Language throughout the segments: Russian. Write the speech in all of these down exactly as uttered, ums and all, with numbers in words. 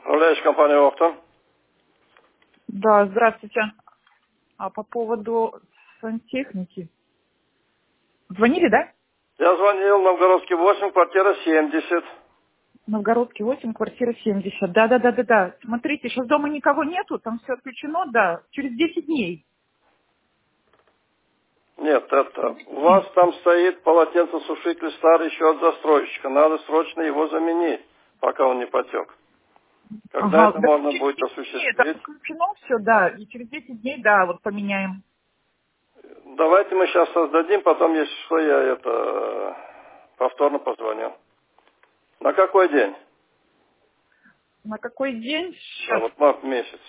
Управляющая компания «Охта». Да, здравствуйте. А по поводу сантехники. Звонили, да? Я звонил, Новгородский восемь, квартира семьдесят. Новгородский восемь, квартира семьдесят. Да, да, да, да, да. Смотрите, сейчас дома никого нету, там все отключено, да, через десять дней. Нет, это Через у десять вас дней. там стоит полотенцесушитель старый еще от застройщика. Надо срочно его заменить, пока он не потек. Когда Ага, это да, можно через будет десять дней, это осуществить? отключено все, да, и через десять дней, да, вот поменяем. Давайте мы сейчас создадим, потом, если что, я это э, повторно позвоню. На какой день? На какой день? Да, Сейчас. вот март месяц.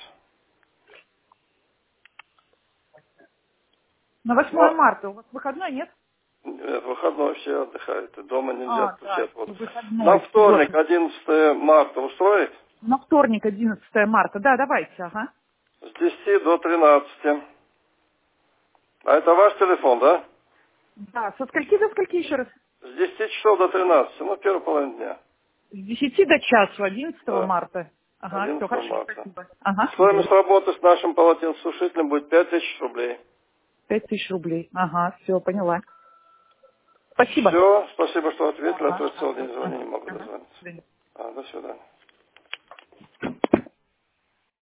На восьмое Ма- марта. У вас выходной, нет? Нет, выходной все отдыхают, и дома нельзя А, отключать. да, Вот. На выходной, вторник, все. одиннадцатое марта, устроит? На вторник, одиннадцатое марта. Да, давайте, ага. С десяти до тринадцати. А это ваш телефон, да? Да, со скольки до скольки еще раз? С десяти часов до тринадцати, ну, первая половина дня. С десяти до часу, одиннадцатого Да, марта. Ага, все одиннадцатого хорошо, марта. спасибо. Ага, Стоимость работы с нашим полотенцесушителем будет пять тысяч рублей. пять тысяч рублей. Ага, все, поняла. Спасибо. Все, спасибо, что ответили, а то Ага, я целый ага, день звоню, ага, не могу ага. До дозвониться. свидания. А, до свидания.